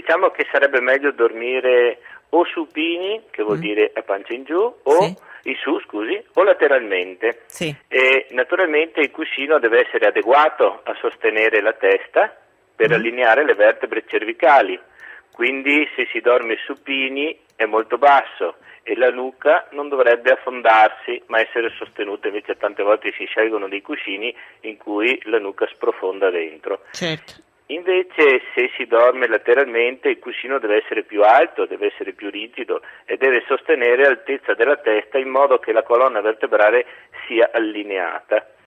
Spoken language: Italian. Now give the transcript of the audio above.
diciamo che sarebbe meglio dormire o supini, che vuol dire a pancia in giù, o in su, scusi, o lateralmente. Sì. E naturalmente il cuscino deve essere adeguato a sostenere la testa per allineare le vertebre cervicali. Quindi se si dorme supini è molto basso e la nuca non dovrebbe affondarsi ma essere sostenuta, invece tante volte si scelgono dei cuscini in cui la nuca sprofonda dentro. Certo. Invece se si dorme lateralmente il cuscino deve essere più alto, deve essere più rigido e deve sostenere l'altezza della testa in modo che la colonna vertebrale sia allineata.